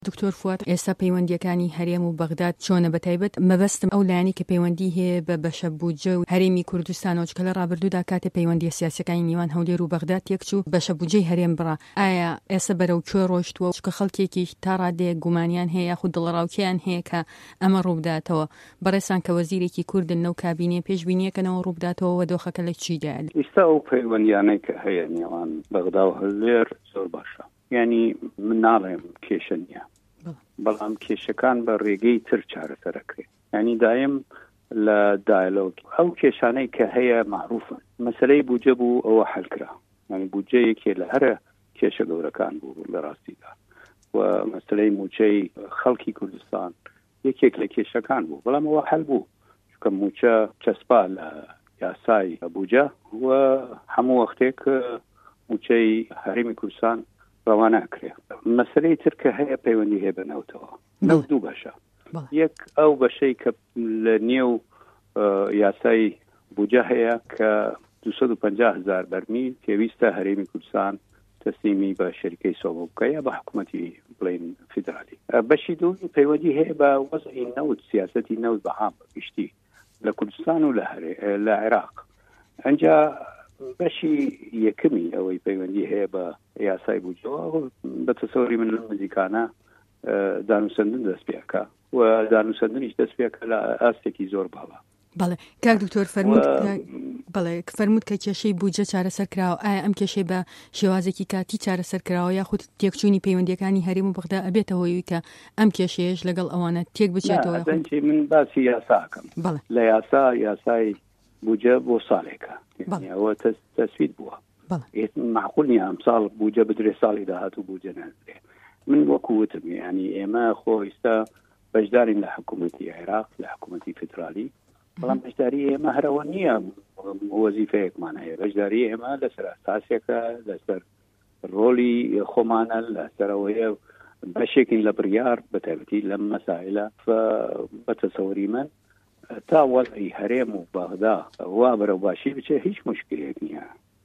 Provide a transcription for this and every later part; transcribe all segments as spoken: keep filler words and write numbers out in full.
دکتۆر فواد، ئێستا پەیوەندیەکانی هەرێم و بەغداد چۆنە؟ بەتایبەت مەبەستم ئەو لایانی کە پەیوەندی هەیە بە بەشە بوجە و هەرێمی کوردستانەوە، چکە لە ڕابردوودا کاتێ پەیوەندی سیاسەکانی نێوان هەولێر و بەغداد تێکچوو بەشە بوجەی هەرێم بڕا. ئایا ئێستا بەرەو کوێ ڕۆیشتووە؟ چکە خەڵکێکی تا ڕادەیە گومانیان هەیە یاخود دڵڕاوکیان هەیە کە ئەمە ڕووبداتەوە؟ بەڕێسان کە وەزیرێکی کوردن نەو کابینێ پێشبینیەکەنەوە ڕووبداتەوە و دۆخەکە لە چیدا؟ ئێستا ئەو پەیوەندیانەی کە هەیە نێوان بەغدا و هەولێر زۆر باشە، یعنی من ناڵێم کێشە نییە، بەڵام کێشەکان بە ڕێگەی تر چارەسەرەکرێت. ینی دایم لە دایلۆگ ئەو کێشانەی کە هەیە معروفن. مەسەلەی بوجە بوو ئەوە حەلکرا، ینی بوجەیەکێ لە هەرە کێشە گەورەکان بوو لە ڕاستیدا، و مەسەلەی موچەی خەڵکی کوردستان یەکێک لە کێشەکان بوو، بەڵام ئەوە حەل بوو، چونکە موچە چەسپا لە یاسای بوجە و هەموو وەختێک موچەی هەرێمی کوردستان ڕەوانە کرێ. مەسەلەی تر کە هەیە پەیوەندی هەیە بە نەوتەوە. نەوت دوو بەشە، یەک ئەو بەشەی کە لە نێو یاسای بوجە هەیە کە دووسەد و پەنجا هەزار بەرمیل پێویستە هەرێمی کوردستان تەسلیمی بە شەریکەی سۆڵۆ بکەیە بە حکوومەتی بڵین فیدرالی. بەشی دوومی پەیوەندی هەیە بە وەزعی نەوت، سیاسەتی نەوت بەهام گشتی لە کوردستان و لە هەرێ لە عێراق. ئەنجا بەشی یەکەمی ئەوەی پەیوەندی هەیە بە یاسای بوجەوە بە تەسەوری من لە نزیکانە دانووسەندن دەست پێکە و دانووسەندنیش دەست پێکە لە ئاستێکی زۆر باوە. بەڵێ کاک دکتۆر فەرموود بەڵێ فەرموود کە کێشەی بوجە چارەسەر کراوە. ئایا ئەم کێشەی بە شێوازێکی کاتی چارەسەر کراوە یاخود تێکچوونی پەیوەندیەکانی هەرێم و بەغدا ئەبێتە هۆی کە ئەم کێشەیەش لەگەڵ ئەوانە تێک بچێتەوە؟ من باسی یاساکەم. لە یاسا یاسای بوجە بۆ ساڵێکە، ئەوە تەسوید بووە. معقول نییە ئەم ساڵ بوجە بدرێ ساڵی داهاتوو بوجە نەدرێ. من وەکووتم ینی ئێمە خۆ ئێستا بەشدارین لە حکوومەتی عێراق، لە حکوومەتی فیدرالی، بەڵام بەشداری ئێمە هەرەوە نییە وەزیفەیەکمان هەیە. بەشداری ئێمە لەسەر ئاساسێکە، لەسەر ڕۆلی خۆمانە، لەسەرەوەیە بەشێکین لە بڕیار بەتایبەتی لەم مەسائلە. بە تەسەوری من تا وەزعی هەرێم و بەغدا وا بەرەو باشی بچێ هیچ مشکلێک نییە.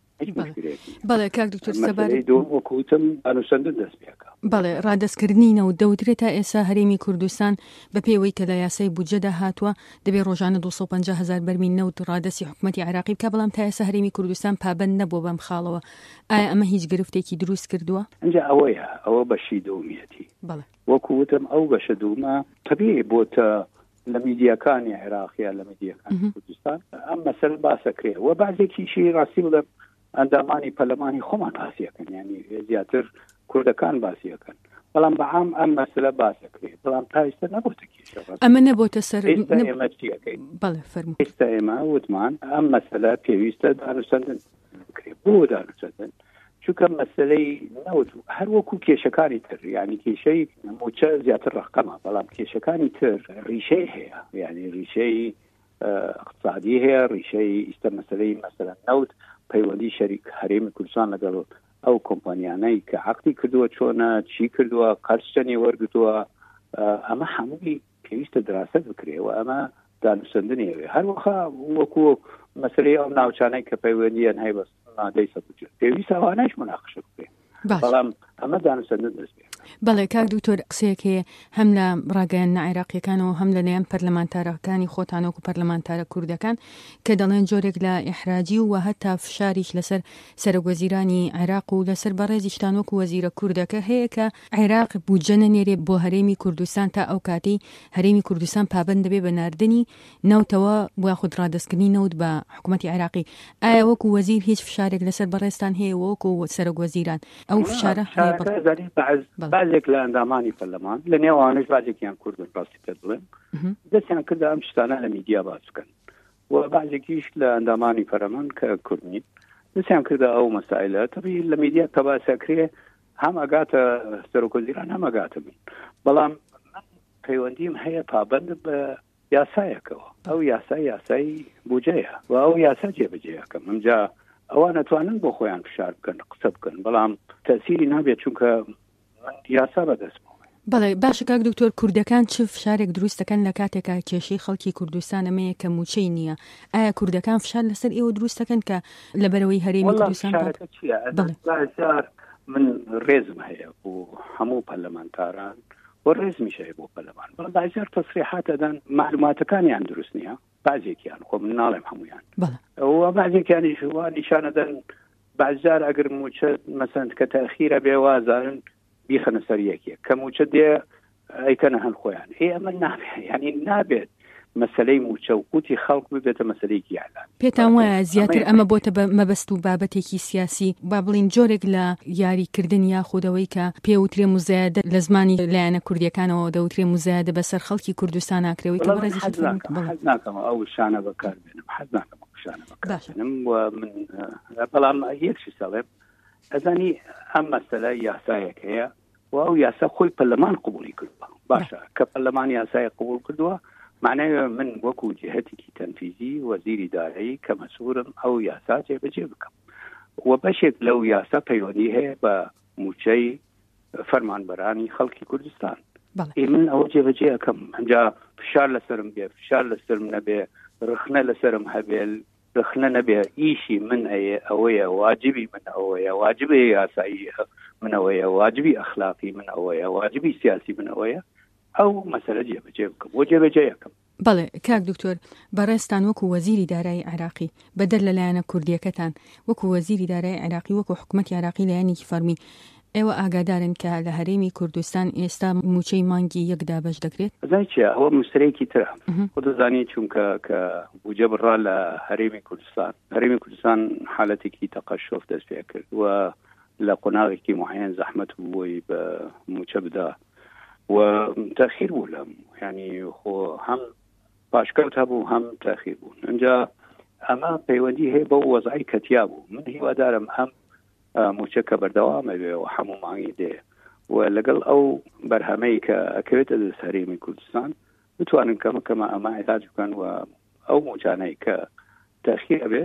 بەڵێ کاک دکتۆر سەبارەی دووەم وەکووتم دانووسەندن دەست پێکە. بەڵێ ڕادەستکردنینەوە دەوترێت تا ئێستا هەرێمی کوردستان بە پێوەی کە لە یاسای بوجەدا هاتووە دەبێت ڕۆژانە دووسەد و پەنجا هەزار بەرمیل نەوت ڕادەستی حکوومەتی عێراقی بکە، بەڵام تا ئێستا هەرێمی کوردستان پابەند نەبووە بەم خاڵەوە. ئایا ئەمە هیچ گرفتێکی دروست کردووە؟ ئەنجا ئەوەیە، ئەوە بەشی دوومیەتی. وەکووتم ئەو بەشە دوومە طبیعی بۆتە لە میدیاکانی عێراقیە، لە میدیاکانی کوردستان ئەم مەسەلە باسەکرێ و بەعزێکیشی ڕاستی بڵێ ئەندامانی پەرلەمانی خۆمان باسیەکەن، یعنی زیاتر کوردەکان باسیەکەن، بەڵام بەعام ئەم مەسەلە باسەکرێت، بەڵام تا ئێستا نەبووتە کێشە. ئەمە نەبووتە سەر ئێمە چیەکەین؟ بەڵێ فەرموو. ئێستا ئێمە وتمان ئەم مەسەلە پێویستە دانووسەندن بکرێت. بۆ دانووسەندن؟ چونکە مەسەلەی نەوت هەر وەکو کێشەکانی تر، یعنی کێشەی موچە زیاتر ڕقەمە، بەڵام کێشەکانی تر ڕیشەی هەیە، یعنی ڕیشەی اقتصادی هەیە، ڕیشەی ئیستا مەسەلەی مەسەلە نەوت پەیوەندی شەریک هەرێمی کوردستان لەگەڵ ئەو کۆمپانیانەی کە عەقدی کردووە چۆنە، چی کردووە، قەرز چەندی وەرگرتووە، ئەمە هەمووی پێویستە دراست بکرێ و ئەمە دانووسەندنیەوێ. هەروەها وەکو مەسەلەی ئەو ناوچانەی کە پەیوەندیان هەیە بە مادەی سەد و چل پێویستە ئەوانەش موناقەشە بکرێ، بەڵام ئەمە دانووسەندن دەست پێ. بەڵێ کاک دکتۆر قسەیەک هەیە هەم لە ڕاگەیاندنە عێراقیەکانەوە هەم لەلایەن پەرلەمانتارەکانی خۆتانەوەکو پەرلەمانتارە کوردەکان کە دەڵێن جۆرێک لە ئیحراجی و هەتا فشاریش لەسەر سەرۆکوەزیرانی عێراق و لەسەر بەڕێزیشتان وەکو وەزیرە کوردەکە هەیە کە عێراق بوجە نەنێرێ بۆ هەرێمی کوردستان تا ئەو کاتی هەرێمی کوردستان پابەند دەبێ بە ناردنی نەوتەوە بۆ خود ڕادەستکردنی نەوت بە حکوومەتی عێراقی. ئایا وەکو وەزیر هیچ فشارێک لەسەر بەڕێزتان هەیە وەکو سەرۆکوەزیران؟ ئەو فشارە بعضێک لە ئەندامانی پەرلەمان لە نێوانش بعضێکیان کوردن ڕاستی پێ بڵێن دەستیان کردە ئەم شتانە لە میدیا باس بکەن، و بعضێکیش لە ئەندامانی پەرلەمان کە کوردنین دەستیان کردە ئەو مەسائلە تەبیعی لە میدیا کە باسەکرێ هەم ئەگاتە سەرۆکوەزیران هەم ئەگاتە من، بەڵام پەیوەندیم هەیە پابەند بە یاسایەکەوە. ئەو یاسای یاسای بوجەیە و ئەو یاسا جێبەجێیەکەم. ئەمجا ئەوان نەتوانن بۆ خۆیان فشار بکەن، قسە بکەن، بەڵام تەسیری نابێت چونکە یاسا بەدەست بووە. بەڵێ باشە کاک دکتۆر، کوردەکان چ فشارێک دروست دەکەن لە کاتێکە کێشەی خەڵکی کوردستان ئەمەیە کە موچەی نییە؟ ئایا کوردەکان فشار لەسەر ئێوە دروست دەکەن کە لەبەرەوەی هەرێمی کوردستان؟ من ڕێزم هەیە بۆ هەموو پەرلەمانتاران وەڕێز میشە بۆ پەرلەمان بەڵام بەعزیار تصریحات دەدەن معلوماتەکانیان دروست نییە بعضێکیان خۆ من ناڵێم هەمویان و بعضێکیانی وا نیشانە دەن بعضیار ئەگەر موچە مەسەند کە تەخیرە بێ وازارن بیخەنە سەر یەکێک کە موچە دێ ئەیکەنە هەن خۆیان هێ ئەمە نابێت یعنی نابێت مەسلەی موچە و قوتی خەڵک ببێتە مەسلەیەکی یاڵان پێتان وایە زیاتر ئەمە بۆتە مەبەست و بابەتێکی سیاسی با بڵین جۆرێک لە یاریکردن یاخودەوەی کە پێوترێ موزایدە لە زمانی لایەنە کوردیەکانەوە دەوترێ موزایدە بەسەر خەڵکی کوردستان ناکرێەوەی کە بەڕێزی حەز ناکەم ئەو شانە بەکاربێنم حەز ناکەم شانە بەکاربێنم و من بەڵام یەکشی سەڵێم ئەزانی ئەم مەسەلە یاسایەک هەیە و ئەو یاسا خۆی پەرلەمان قبولی کردووە باشە کە پەرلەمان یاسای قبول کردووە معناه من وەکو جهتێکی تەنفیزی وەزیری دارایی کە مەسئولم ئەو یاسا جێبەجێ بکەم و بەشێک لەو یاسا پەیوەندی هەیە بە موچەی فەرمانبەرانی خەڵکی کوردستان من ئەو جێبەجێ ئەەکەم ئەنجا فشار لەسرم بێ فشار لەسرم نەبێ رخنە لەسرم هەبێ رخنە نەبێ ئیشی من ئەیە ئەوەیە واجبی من ئەوەیە واجبی یاسایی من ئەوەیە واجبی ئەخلاقی من ئەوەیە واجبی سیاسی من ئەوەیە ئەو مەسەلە جێبەجێ بکەم بۆ جێبەجێ یەکەم بەڵێ کاک دکتۆر بەڕێستان وەکو وەزیری دارایی عێراقی بەدەر لەلایەنە کوردیەکەتان وەکو وەزیری دارایی عێراقی وەکو حکوومەتی عێراقی لایەنێکی فەرمی ئێوە ئاگادارن کە لە هەرێمی کوردستان ئێستا موچەی مانگی یەکدا بەش دەکرێت زای چیە ئەوە مسترێکی ترە خۆ دەزانی چونکە کە بوجە بڕا لە هەرێمی کوردستان هەرێمی کوردستان حالەتێکی تەقەشف دەست پێ کرد و لە قۆناغێکی معەن زەحمەت بووی بە موچە بدا و تأخير بوو لەم ینی خۆ هەم پاشکەوت هەبوو هەم تأخير بوون اینجا ئەمە پەیوەندی هەیە بە وەزعی کەتیا بوو من هیوادارم هەم موچە کە بەردەوامە بێ و هەموو مانگی دێ و لەگەڵ ئەو بەرهەمەی کە ئەکەوێتە دەست هەرێمی کوردستان بتوانن کەمە کەمە ئەمە علاج بکەن و ئەو موچانەی کە تأخير ئەبێ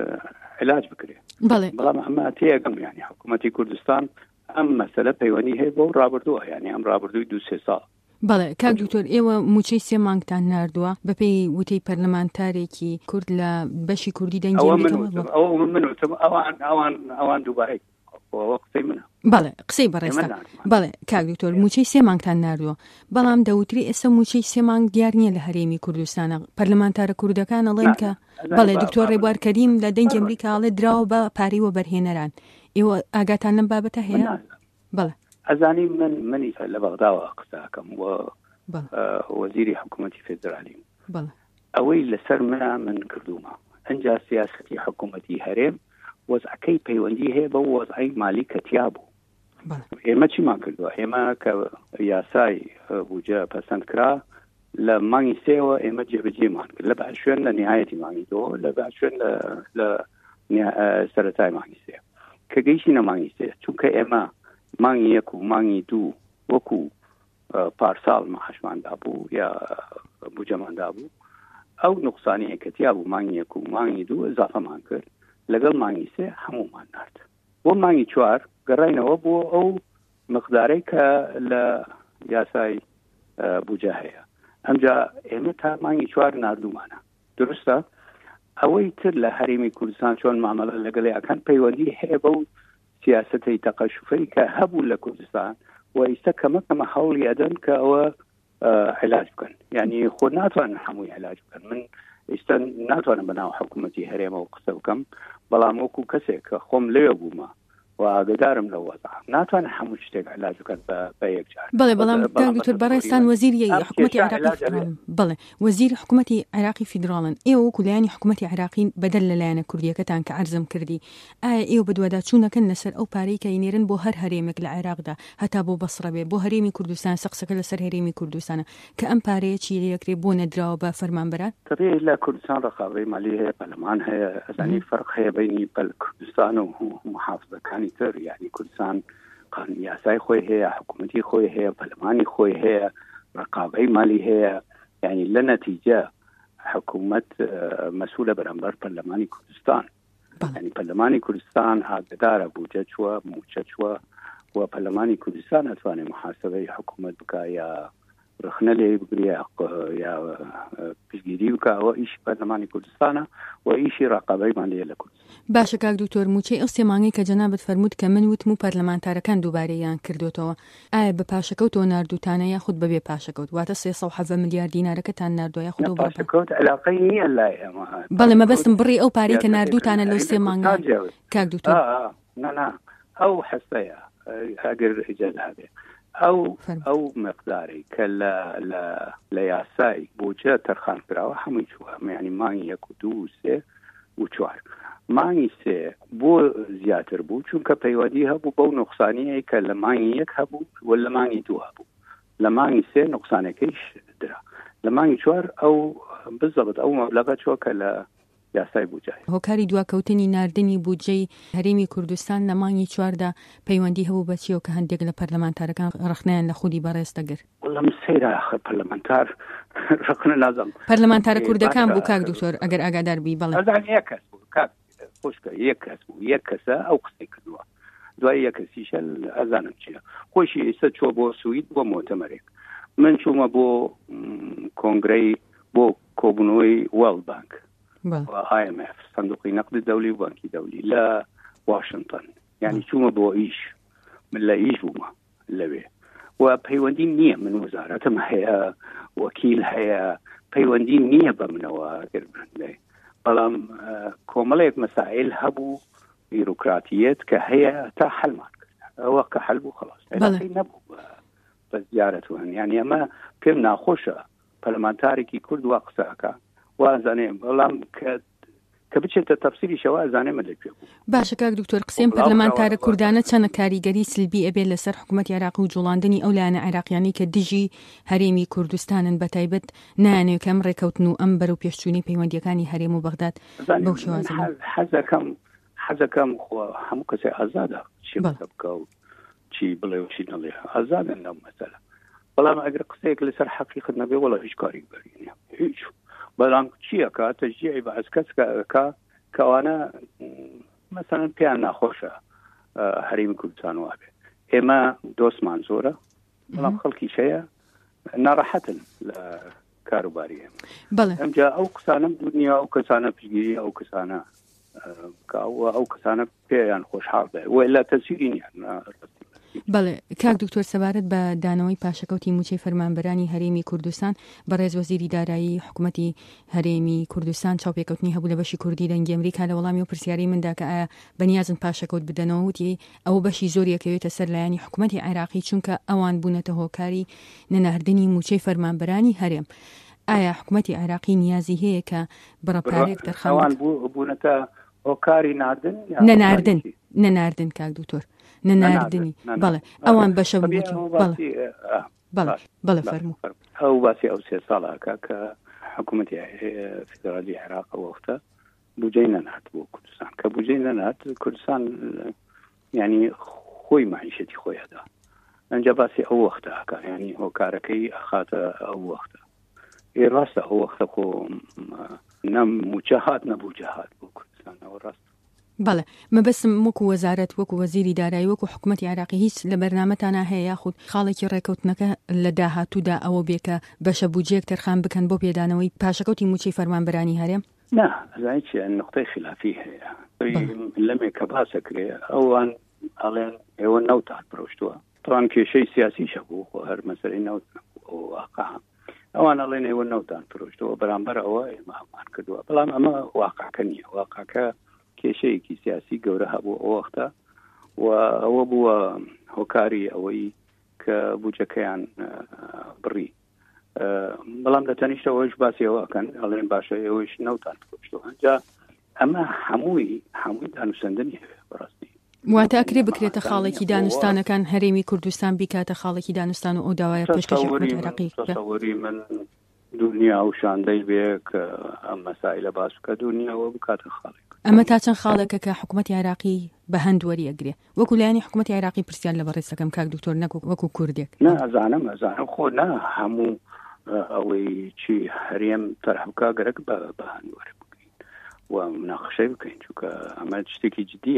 علاج بکرێت بەڵام ئەمە تێگەم ینی حکوومەتی کوردستان ئەم مەسەلە پەیوەندی هەیە بۆ ڕابردووە ینی ئەم ڕابردووی دو سێ ساڵ بەڵێ کاک دکتۆر ئێوە موچەی سێ مانگتان ناردووە بەپێی وتەی پەرلەمانتارێکی کورد لە بەشی کوردی دەنگێتەوە ئەوە من وتم ئەوان ئەوان ئەوان دووبارەی قسەی منە بەڵێ قسەی بەڕێستا بەڵێ کاک دکتۆر موچەی سێ مانگتان ناردووە بەڵام دەوتری ئێستا موچەی سێ مانگ دیار نییە لە هەرێمی کوردستانە پەرلەمانتارە کوردەکان ئەڵێن کە بەڵێ دکتۆر ڕێبوار کەریم لە دەنگی ئەمریکاڵێ دراوە بە پارەی وەبەرهێنەران ئێوە ئاگاتان لەم بابەتە هەیە بەڵێ ئەزانی من منی لە بەغداوە قسەکەم و وەزیری حکوومەتی فێدرالی ئەوەی لەسەر منە من کردومە ئەنجا سیاسەتی حکوومەتی هەرێم وەزعەکەی پەیوەندی هەیە بە وەزعی مالی کەتیا بوو ئێمە چیمان کردووە ئێمە کە یاسای بوجە پەسەند کرا لە مانگی سێوە ئێمە جێبەجێمان کرد لە باش شوێن لە نهایەتی مانگی دۆ لە باش شوێن لە سەرەتای مانگی سێ کە گەیشتینە مانگی سێ چونکە ئێمە مانگی یەک و مانگی دوو وەکو پارساڵ مەحەشماندا بوو یا بوجەماندا بوو ئەو نقصانی کەتیا بوو مانگی یەک و مانگی دوو ئەزافەمان کرد لەگەڵ مانگی سێ هەموومان نارد بۆ مانگی چوار گەڕاینەوە بۆ ئەو مقدارەی کە لە یاسای بوجە هەیە ئەمجا ئێمە تا مانگی چوار ناردوومانە درستە ئەوەی تر لە هەرێمی کوردستان چۆن مامەڵە لەگەڵیەکان پەیوەندی هەیە بەو سیاسەتی تەقەشوفەی کە هەبوو لە کوردستان و ئیستا کەمە کەمە هەوڵی ئەدەن کە ئەوە علاج بکەن یعنی خۆ ناتوانن هەمووی علاج بکەن من ئیستا ناتوانم بەناو حکوومەتی هەرێمە و قسە بکەم بەڵام وەکو کەسێک کە خۆم لێوە بوومە و ئاگدارم لە وەزع ناتوانن هەموو شتێک علاج بکەن بە یەکجار بەڵێ بەڵام دکتۆر بەڕێستان وەزیری حکوومەتی عێراقی بەڵێ وەزیری حکوومەتی عێراقی فیدراڵن ئێوە وەکو لایەنی حکوومەتی عێراقی بەدەل لەلایەنە کوردیەکەتان کە عەرزم کردی ئایا ئێوە بەدووادا چوونەکەن لەسەر ئەو پارەی کە ئینێرن بۆ هەر هەرێمێک لە عێراقدا هەتا بۆ بەسڕە بێ بۆ هەرێمی کوردستان سەقسەکە لەسەر هەرێمی کوردستانە کە ئەم پارەیە چی یەکرێ بۆ نەدراوە بە فەرمانبەران تەبێ لە کوردستان ڕقابەی مالی هەیە پەرلەمان هەیە ئەزانی فەرق هەیە بینی کوردستان و محافظەکانی تر یعنی کوردستان قانون یاسای خۆی هەیە حکوومەتی خۆی هەیە پەرلەمانی خۆی هەیە ڕقابەی مالی هەیە یعنی لە نەتیجە حکوومەت مەسئولە بەرامبەر پەرلەمانی کوردستان یعنی پەرلەمانی کوردستان ئاگدارە بوجە چووە موچە چووە و پەرلەمانی کوردستان ئەتوانێت محاسبەی حکوومەت بکە یا رخنە لێ بگریا یا پشگیری بکە ئەوە ئیشی پەرلەمانی کوردستانە و ئیشی ڕقابەیمان لێ لە کوردستان. باشە کاک دکتۆر موچەی ئەو سێ مانگەی کە جەنابەت فەرموود کە من وتم و پەرلەمانتارەکان دووبارەیان کردوتەوە، ئایا بە پاشەکەوتەوە ناردووتانە یاخود بەبێ پاشەکەوت؟ واتە سێ سەد و حەڤە ملیار دینارەکەتان ناردووە یاخود پاشەکەوت علاقەی نییە لای ئێمە. بەڵێ مەبەستم بڕی ئەو پارەی کە ناردووتانە لەو سێ مانگە کاک دکتۆر. نەنا ئەو حەستەیە ئەگەر ئیجازە هەبێ ئەو ئەو مقداری کە لە یاسای بۆجە تەرخان کراوە هەمووی چووە، یعنی مانگی یەک و دوو و سێ و چوار. مانگی سێ بۆ زیاتر بوو چونکە پەیوەندی هەبوو بەو نوقسانیەی کە لە مانگی یەک هەبوو و لە مانگی دوو هەبوو. لە مانگی سێ نوقسانەکەیش درا. لە مانگی چوار ئەو بزەبت ئەو مەبلەغە چووە کە لە یاسای بودجای. هۆکاری دواکەوتنی ناردنی بودجەی هەرێمی کوردستان لە مانگی چواردا پەیوەندی هەبوو بەچیەوە کە هەندێک لە پەرلەمانتارەکان ڕخنیان لە خودی بەڕێز دەگر. وەڵام سەیرە پەرلەمانتار ڕخنە نازم. پەرلەمانتارە کوردەکان بوو کاک دکتۆر ئەگەر ئاگادار بی بەڵێ. ئەزان یەک کەس بوو کاک خۆشکە یەک کەس بوو یەک کەسە ئەو قسەی کردووە. دوای یەک کەسیشە ئەزانم چییە. خۆشی ئێستا چوە بۆ سوید بۆ مۆتەمەرێک. من چوومە بۆ کۆنگرەی بۆ کۆبوونەوەی وەڵد بانک و آی ئەم ئەف صندوقی نقد دەولی و بانکی دەولی لە واشنگتن، یعنی چوومە بۆ ئیش، من لە ئیش بوومە لەوێ و پەیوەندی نییە، من وەزارەتم هەیە وەکیل هەیە، پەیوەندی نییە بە منەوە گربندێ، بەڵام کۆمەڵێک مەسائل هەبوو بیروکراتیەت کە هەیە تا حەلمان کرد، ئەوە کە حەل بوو خلاص علاقەی نەبوو بە زیارەتوان. یعنی ئەمە پێم ناخۆشە پەرلەمانتارێکی کورد وا قسەکە وازانێ بەڵام کە بچێتە تەفسیریشەوە ئەزانێمە لەکوێ بوو. باشە کاک دکتۆر قسەم پەرلەمانتارە کوردانە چەندە کاریگەری سلبی ئەبێت لەسەر حکوومەتی عێراق و جوڵاندنی ئەو لایەنە عێراقیانی کە دژی هەرێمی کوردستانن بەتایبەت نانێت کەم ڕێکەوتن و ئەم بەرەو پێشچوونی پەیوەندیەکانی هەرێم و بەغداد بەو شێوازە حەزەکەم حەزەکەم هەموو کەسێ ئازادە چی بکە و چی بڵێ و چی نەڵێ ئازادن لەم مەسەلە، بەڵام ئەگەر قسەیەک لەسەر حەقیقەت نەبێ وەڵا هیچ کاری بەرینە هیچ، بەڵام چییە کە تەشجیعی بە ئەس کەسکە کەوانە مەسەڵەن پێیان ناخۆشە هەرێمی کوردستان وابێ. ئێمە دۆستمان زۆرە بەڵام خەڵکیش هەیە ناڕەحەتن لە کاروباری ئێمە. ئەمجا ئەو قسانە دنیا ئەو کەسانە پشگیری ئەو کەسانە ئەو کەسانە پێیان خۆشحاڵ بێ وەلا تەسیری نیان. بەڵێ کاک دکتۆر سەبارەت بە دانەوەی پاشەکەوتی موچەی فەرمانبەرانی هەرێمی کوردستان بەڕێز وەزیری دارایی حکوومەتی هەرێمی کوردستان چاوپێکەوتنی هەبوو لە بەشی کوردی دەنگی ئەمریکا لە وەڵامی و پرسیاری مندا کە ئایا بەنیازن پاشەکەوت بدەنەوە وتی ئەوە بەشی زۆریەکەوێتە سەر لایەنی حکوومەتی عێراقی چونکە ئەوان بوونەتە هۆکاری نەناردنی موچەی فەرمانبەرانی هەرێم. ئایا حکوومەتی عێراقی نیازی هەیە کە بڕەپارێک دەرخەوان بوونەتە هۆکاری ناردن نەناردن نەناردن کاک دکتۆر نەناردنی بەڵێ ئەوان بەشە بەڵێ فەرموو ئەو باسی ئەو سێ ساڵاکە کە حکوومەتی فیدرالی عێراق وەختە بودجەی نەنات بۆ کوردستان، کە بودجەی نەنات کوردستان ینی خۆی معیشەتی خۆیەدا، ئەنجا باسی ئەو وەختەکە ینی هۆکارەکەی ئەخاتە ئەو وەختە ڕاستە ئەو وەختە خۆ نەم موچەهات نەبوو جەهات بۆ کوردستان ئەوە ڕاست. بەڵێ مەبەستم وەکو وەزارەت وەکو وەزیری دارایی وەکو حکوومەتی عێراقی هیچ لە بەرنامەتانە هەیە یاخود خاڵێکی ڕێکەوتنەکە لە داهاتوودا ئەوە بێکە بەشە بودجەیەک تەرخان بکەن بۆ پێدانەوەی پاشەکەوتی موچەی فەرمانبەرانی هەرێم؟ نا ئەزانی چیە نقطەی خلافی هەیە لەمێ کە باسەکرێ ئەوان ئەڵێن ئێوە نەوتان پرۆشتووە تەوان کێشەی سیاسیشە بوو خۆ هەر مەسەلەی نەوت نەبوو واقعا ئەوان ئەڵێن ئێوە نەوتان پرۆشتەوە بەرامبەر ئەوە ئێمە هەمان کردووە، بەڵام ئەمە واقعکە نییە، واقعکە کێشەیەکی سیاسی گەورە هەبوو ئەو وەختە و ئەوە بووە هۆکاری ئەوەی کە بودجەکەیان بڕی، بەڵام لە تەنیشتەوەش باسی ئەوەکەن ئەڵێن باشە ئێوەش نەوتان پرۆشتەوە. ئەنجا ئەمە هەمووی هەمووی دانووسەندنی هەیە بەڕاستی. واتە ئەکرێ بکرێتە خاڵێکی دانوستانەکان هەرێمی کوردستان بیکاتە خاڵێکی دانوستان و ئەو داوایە پێشکەشی حکوومەتی عێراقی تەسەووری من دنیا و شاندەی بێ کە ئەم مەسائلە باس بکە دنیاوە بکاتە خاڵێک. ئەمە تا چەند خاڵێکە کە حکوومەتی عێراقی بە هەند وەریەگرێ وەکو لایەنی حکوومەتی عێراقی پرسیار لە بەڕێزەکەم کاک دکتۆر نەکو وەکو کوردێک؟ نا ئەزانم ئەزانم خۆ نا هەموو ئەوەی چی هەرێم تەرحەبکە گەرەک بە هەند وەرە بکەین و مناقەشەی بکەین چونکە ئەمە شتێکی جدیە.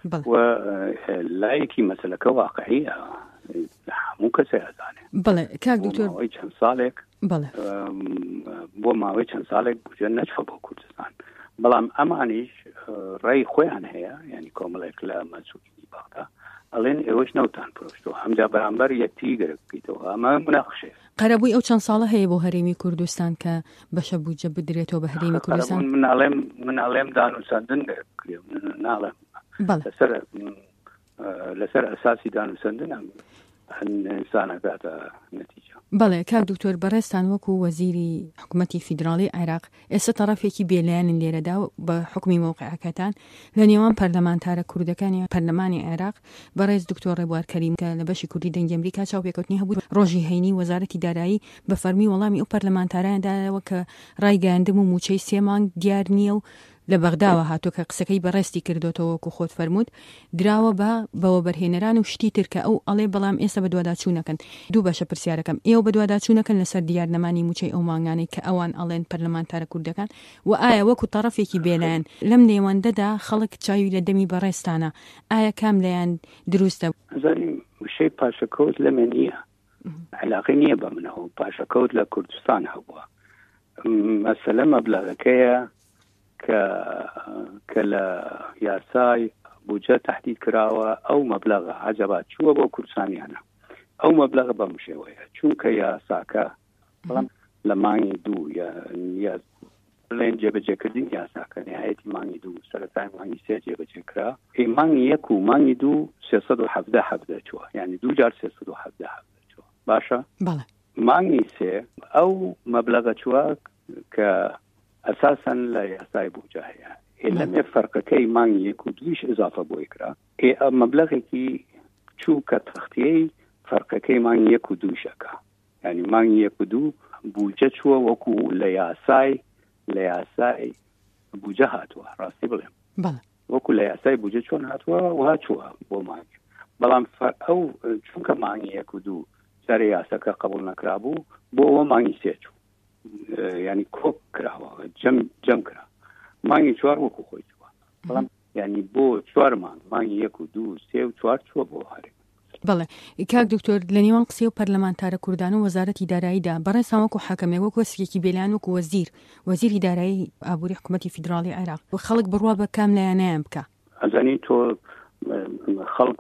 و لایەکی مەسەلەکە واقعیە هەموو کەسێ ئەزانێ. بەڵێ کاک دکتۆر ماوەی چەند ساڵێک بەڵێ بۆ ماوەی چەند ساڵێک بوجە نەچوە بۆ کوردستان، بەڵام ئەمانیش ڕێی خۆیان هەیە، ینی کۆمەڵێک لە مەسئولینی بەغدا ئەڵێن ئێوەش نەوتان پرۆشتەوە هەمجا بەرامبەر یەکتی گرت بکەیتەوە. ئەمە مناقشەیە. قەرەبووی ئەو چەند ساڵە هەیە بۆ هەرێمی کوردستان کە بەشە بوجە بدرێتەوە بە هەرێمی کوردستان؟ مناڵێم مناڵێم دانووساندن ناڵێم لەسەر لەسەر ئەساسی دانووساندن ئینسانەکاتە نەتیجە. بەڵێ کاک دکتۆر بەڕێستان وەکو وەزیری حکوومەتی فیدراڵی عێراق ئێستا تەڕەفێکی بێلایەنن لێرەدا بە حکمی مۆقعەکەتان لە نێوان پەرلەمانتارە کوردەکانی پەرلەمانی عێراق بەڕێز دکتۆر ڕێبوار کەریم کە لە بەشی کوردی دەنگی ئەمریکا چاوپێکەوتنی هەبوو ڕۆژی هەینی وەزارەتی دارایی بە فەرمی وەڵامی ئەو پەرلەمانتارایاندایەوە کە ڕایگەاندم و موچەی سێ مانگ دیار نییە و لە بەغداوە هاتووە کە قسەکەی بەڕێستی کردوتەوە وەکو خۆت فەرمووت دراوە بە بەوە بەرهێنەران و شتی ترکە ئەو ئەڵێ بەڵام ئێستا بە دوواداچوونەکەن. دوو بەشە پرسیارەکەم ئێوە بە دوواداچوونەکەن لەسەر دیارنەمانی موچەی ئەو مانگانەی کە ئەوان ئەڵێن پەرلەمانتارە کوردەکان و ئایا وەکو تەڕەفێکی بێلایەن لەم نێوەندەدا خەڵک چاوی لە دەمی بەڕێستانە ئایا کام لەیان دروستە؟ زانیم وشەی پاشەکەوت لەمە نییە، علاقەی نییە بە منەوە، پاشەکەوت لە کوردستان هەبووە. مەسەلە مەبلەغەکەیە کە لە یاسای بودجە تهدید کراوە ئەو مەبلەغە عەجەبات چووە بۆ کوردستانیانە. ئەو مەبلەغە بەم شێوەیە چونکە یاساکە بەڵام لە مانگی دوو یا بڵێن جێبەجێکردنی یاساکە نهایەتی مانگی دوو سەرەتای مانگی سێ جێبەجێکرا، مانگی یەک و مانگی دوو سێسەد و حەڤدە حەڤدە چووە، یعنی دوو جار سێسەد و حەڤدە حەڤدە چووە. باشە؟ بەڵێ. مانگی سێ ئەو مەبلەغە چووە کە ئەساساً لە یاسای بودجە هەیە. لەمێ فەرقەکەی مانگی یەک و دویش ئضافە بۆی کرا. مەبلەغێکی چوو کە تەختیەی فەرقەکەی مانگی یەک و دووشەکە، یعنی مانگی یەک و دوو بودجە چووە وەکو لە یاسای لە یاسای بودجە هاتووە، ڕاستی بڵێم وەکو لە یاسای بودجە چۆن هاتووە وها چووە بۆ مانگی. بەڵام ئەو چونکە مانگی یەک و دوو جارێ یاسەکە قبول نەکرا بوو بۆ ئەوە مانگی سێ چوو، یعنی کۆک کراوە، جەم جەم کرا. مانگی چوار وەکو خۆی چووە، بەڵام یعنی بۆ چوار مانگ مانگی یەک و دوو سێ و چوار چووە بۆ هەرێم. بەڵێ کاک دکتۆر لە نێوان قسەی و پەرلەمانتارە کوردان و وەزارەتی داراییدا بەڕێستان وەکو حاکەمێک وەکو وەسیەکی بێلایەن وەکو وەزیر وەزیری دارایی ئابووری حکوومەتی فیدراڵی عێراق و خەڵک بڕوا بە کام لایەنەیان بکە. ئەزانی تۆ خەڵک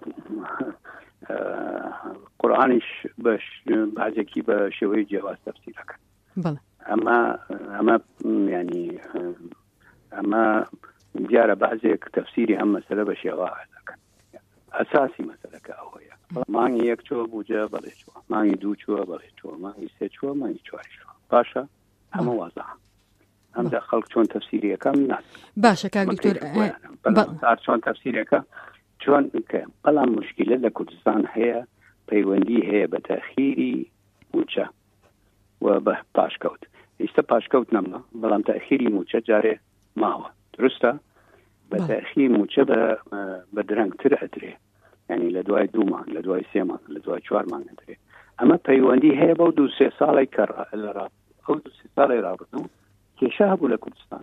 قورئانیش بەش بەعزێکی بە شێوەی جیاواز تەفسیرەکەن. بەڵێ. ئەمە ئەمە ینی ئەمە دیارە بەعزێک تەفسیری ئەم مەسەلە بە شێوەیە دەکەن. ئەساسی مەسەلەکە ئەوەیە. مانگی یەک چووە بودجە بەڵێ چووە، مانگی دوو چووە بەڵێ چووە، مانگی سێ چووە، مانگی چواری چووە. باشە؟ ئەمە وازە. ئەمجا خەڵک چۆن تەفسیریەکەم ناس. باشە کاک دکتۆر چۆن تەفسیرەکە چۆن بکەم. بەڵام مشکلە لە کوردستان هەیە، پەیوەندی هەیە بە تەخیری موچە و بە پاشکەوت. ئێستا پاشکەوت نەما، بەڵام تەخیری موچە جارێ ماوە، دروستە؟ بە تەخیر موچە بە درەنگتر ئەدرێ، یعنی لە دوای دوو مانگ، لە دوای سێ مانگ، لە دوای چوار مانگ ئەدرێ. ئەمە پەیوەندی هەیە بەو دوو سێ ساڵی کە ئەو دوو سێ ساڵی ڕابردوو کێشە هەبوو لە کوردستان.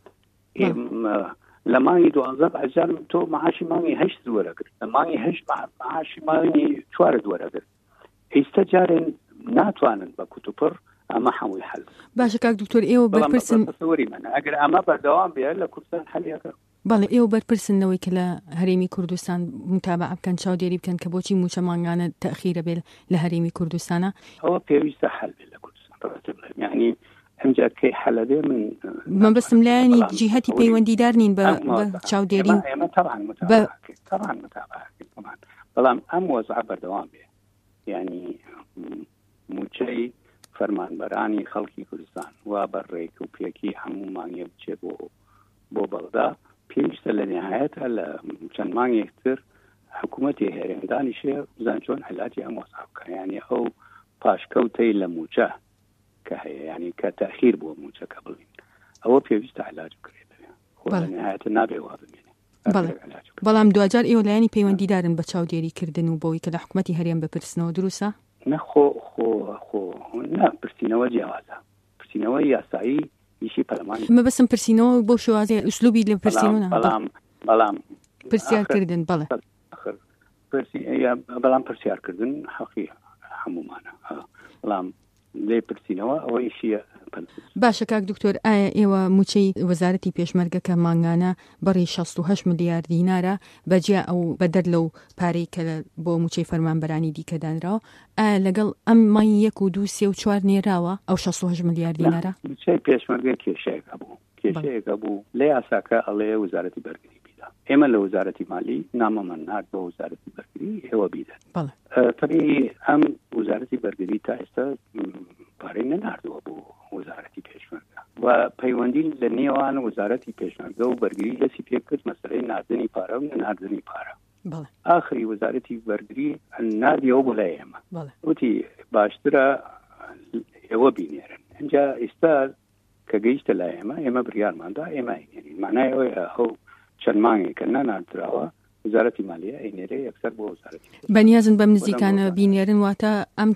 لە مانگی دوازدە بەعجارم تۆ معاشی مانگی هەشت وەرەگرت، لە مانگی هەشت معاشی مانگی چوارت وەرەگرت. ئێستا جارێن ناتوانن بە کوتوپڕ ئەمە هەمووی حەل. باشە کاک دکتۆر ئێوە بەرپرسن تەسەووری منە ئەگەر ئەمە بەردەوام بێت لە کوردستان حەلیەکە. بەڵێ ئێوە بەرپرسنەوەی کە لە هەرێمی کوردستان متابعە بکەن، چاودێری بکەن کە بۆچی موچە مانگانە تەخیرە بێت لە هەرێمی کوردستانە. ئەوە پێویستە حەل بێت لە کوردستان، یعنی ئەمجا کەی حەلە بێ من من بەستم لایەنی جیهەتی پەیوەندیدار نین بە چاودێری ئێمە تەبعاً متابعە بەڵام ئەم وەزعە بەردەوام بێ، یعنی موچەی فەرمانبەرانی خەڵکی کوردستان وا بەڕێک و پێکی هەموو مانگێ بچێ بۆ بۆ بەغدا پێویستە لە نهایەتە لە چەند مانگێکتر حکوومەتی هێرێمدانیشێ بزان چۆن حلاتی ئەم وەزعە بکە، یعنی ئەو پاشکەوتەی لە موچە کە هەیە، یعنی کە تەخیر بۆ موچەکە بڵین ئەوە پێویستە علاج بکرێت، خۆ لە نهایەتە نابێ وا بمێنێ. بەڵام دوجار ئێوە لایەنی پەیوەندیدارن بە چاودێریکردن و بۆی کە لە حکوومەتی هەرێم بپرسنەوە، دروستە؟ نەخۆ خۆ خۆ نه پرسینەوە جیاوازە، پرسینەوە یاسایی یشی پەرلەمانی مە بەسم پرسینەوە بۆ شێوازی ئوسلوبی لە پرسینەوە بەڵام بەڵام پرسیارکردن بەڵێ بەڵام پرسیارکردن حەقی هەمومانە بەڵام لێ پرسیینەوە ئەوەی شیە. باشە کاک دکتۆر، ئایا ئێوە موچەی وەزارەتی پێشمەرگەکە مانگانە بەڕی شەست و هەشت ملیارد دینارە بەجیا ئەو بەدەر لەو پارەی کە بۆ موچەی فەرمانبەرانی دیکەدانراوە، ئایا لەگەڵ ئەم مای یەک و دوو سێ و چوار نێراوە ئەو شەست و هەشت ملیارد دینارە؟ موچەی پێشمەرگە کێشەیەکە بوو کێشەیەکە بوو لە یاساکە ئەڵێ وەزارەتی بەرگری بیدا، ئێمە لە وەزارەتی مالی نامەمان نارد بە وەزارەتی بەرگری ئێوە بیدەن. فەری ئەم وەزارەتی بەرگری تا ئێستا پارەی نەناردووە بۆ وەزارەتی پێشمەرگە و پەیوەندی لە نێوان وەزارەتی پێشمەرگە و بەرگری دەستی پێ کرد مەسەلەی ناردنی پارە و نەناردنی پارە. ئاخری وەزارەتی بەرگری نادیەوە بۆ لای ئێمە وتی باشترە ئێوە بینێرن. اینجا ئێستا کە گەیشتە لای ئێمە ئێمە بڕیارماندا ئێمە ئینێرین، مانای ئەوەیە ئەو چەند مانگێکە نەناردراوە وەزارەتی مالیە ئینێرێ یەکسەر بۆ وەزارەتی بەنیازن بەم نزیکانە بینێرن، واتە ئەم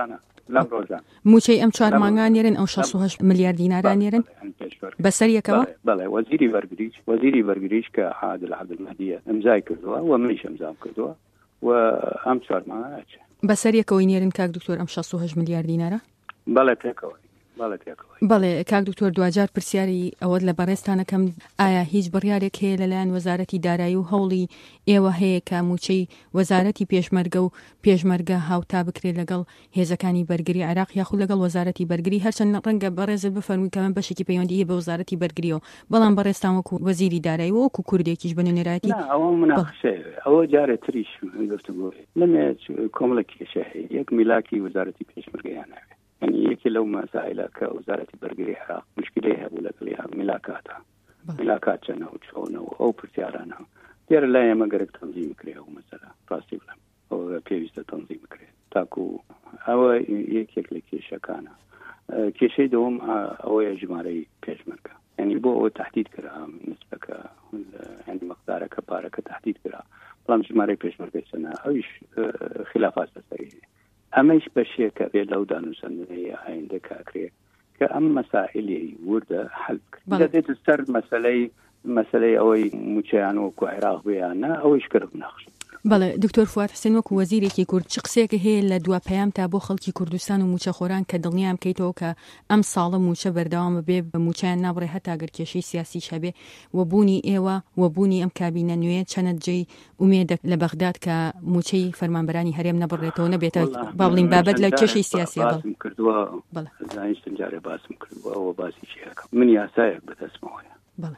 موچەی ئەم چوار مانگان نێرن ئەو شەست و هەشت ملیارد دیناران نێرن بەسەر یەکەوە. بەڵێ وەزیری بەرگریش وەزیری بەرگریش کە عادل عەبدولمەهدیە ئەمزای کردووە و منیش ئەمزام کردووە و ئەم چوار مانگان بەسەر یەکەوەی نێرن. کاک دکتۆر ئەم شەست و هەشت ملیارد دینارە بەڵێ پێکەوە بەڵێ کاک دکتۆر دوجار پرسیاری ئەوەت لە بەڕێستانەکەم ئایا هیچ بڕیارێک هەیە لەلایەن وەزارەتی دارایی و هەوڵی ئێوە هەیە کە موچەی وەزارەتی پێشمەرگە و پێشمەرگە هاوتا بکرێت لەگەڵ هێزەکانی بەرگری عێراق یاخود لەگەڵ وەزارەتی بەرگری هەرچەند ڕەنگە بەڕێزت بفەرمووی کە من بەشێکی پەیوەندی بە وەزارەتی بەرگریەوە، بەڵام بەڕێستان وەکو وەزیری دارایی وەکو کوردێکیش بنوێنەرایەتی ئەوە مناقشەیە ئەوە جارێ تریش گفتوگۆ لەمێ کۆمەڵێک کێشە هەیە یەک میلاکی وەزارەتی پێشمەرگەیان هەیە، يعني یەکی لەو مەسائلە کە وەزارەتی بەرگری عێراق مشکلەی هەبوو لەگەڵ میلاکاتە میلاکات چەنە و چۆنەوە ئەو پرسیارانە دیارە لای ئێمە گەرەک تەنزیم بکرێ ئەو مەسەلە ڕاستی بڵێم ئەوە پێویستە تەنزیم بکرێت تاکو ئەوە یەکێک لە کێشەکانە. کێشەی دەوەم ئەوەیە ژمارەی پێشمەرگە، یعنی بۆ ئەوە تهدید کرا نسبەکە یعنی مەقدارەکە پارەکە تهدید کرا، بەڵام ژمارەی پێشمەرگەی چەنە ئەویش خلافات بەسەری ئەمەش بەشێکە بێت لەو دانووسەندنەیە ئایندە کاکرێ کە ئەم مەسائلی وردە حەل بکرێت دەبێت سەر مەسەلەی مەسەلەی ئەوەی موچەیان وەکو عێراق بێیانە ئەوەش کرد نەخش. بەڵێ دکتۆر فواد حسێن وەکو وەزیرێکی کورد چ قسێک هەیە لە دوا پەیام تا بۆ خەڵکی کوردستان و موچەخۆران کە دڵنیام کەیتەوە کە ئەم ساڵە موچە بەردەوام بێ بە موچیان نابڕێ هەتا گەر کێشەی سیاسیش هەبێ وەبوونی ئێوە وەبوونی ئەم کابینە نوێ چەنە جێی ئومێدە لە بەغداد کە موچەی فەرمانبەرانی هەرێم نەبڕێتەوە نەبێتە باڵین بابەت لە کێشەی سیاسی باسم کردووە زانیشتن جارێ باسم کردووە ئەوە باسی چیەکەم من یاسایەک بەدەستمەوەیە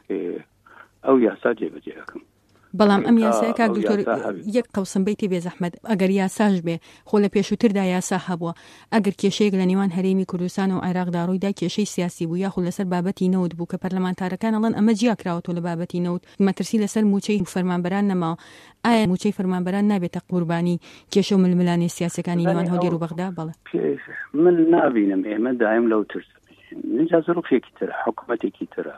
ئەو یاسا جێبەجێەکەم بەڵام ئەم یاسای کاک دکتۆر یەک قەوسم بیتی بێ زەحمەت ئەگەر یاساش بێ خۆ لە پێشووتردا یاسا هەبووە ئەگەر کێشەیەک لە نێوان هەرێمی کوردستان و عێراقدا ڕوویدا کێشەی سیاسی بوو یاخود لەسەر بابەتی نەوت بوو کە پەرلەمانتارەکان ئەڵێن ئەمە جیا کراوەتەوە لە بابەتی نەوت مەترسی لەسەر موچەی فەرمانبەران نەماوە، ئایا موچەی فەرمانبەران نابێتە قوربانی کێشە و ململانی سیاسەکانی نێوان هەولێر و بەغدا؟ بەڵێ من نابینم ئێمە دایم لەو ترس نجا زڕوفێکی ترە حکوومەتێکی ترە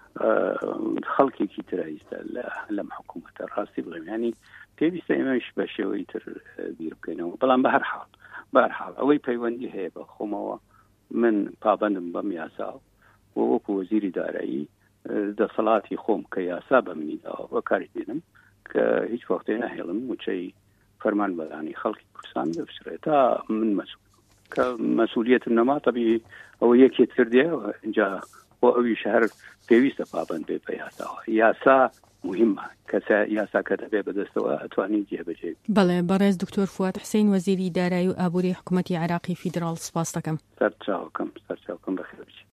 خەڵکێکی ترایستە لەم حکوومەتە ڕاستی بڵێم ینی پێویستە ئێمەش بە شێوەی تر بیر بکەینەوە، بەڵام بە هەر حاڵ بە هەر حاڵ ئەوەی پەیوەندی هەیە بە خۆمەوە من پابەندم بەم یاسا و وەکو وەزیری دارایی دەسەڵاتی خۆم کە یاسا بە منی داوە بەکاری دێنم کە هیچ وەختێ نەهێڵم موچەی فەرمانبەرانی خەڵکی کوردستان بفشرێت تا من مەسئول کە مەسئولیەتم نەما تەبیعی ئەوە یەکێ تر دێ اینجا بۆ ئەوی شەهر پێویستە پابند بێ بە یاساوە یاسا مهمە کەسە یاسا کە دەبێ بەدەستەوە ئەتوانی جێبەجێ. بەڵێ بەڕێز دکتۆر فواد حسێن وەزیری دارایی و ئابووری حکوومەتی عێراقی فیدراڵ سپاس دەکەم. سەرچاوکەم سەرچاوکەم بەخێر بچێت.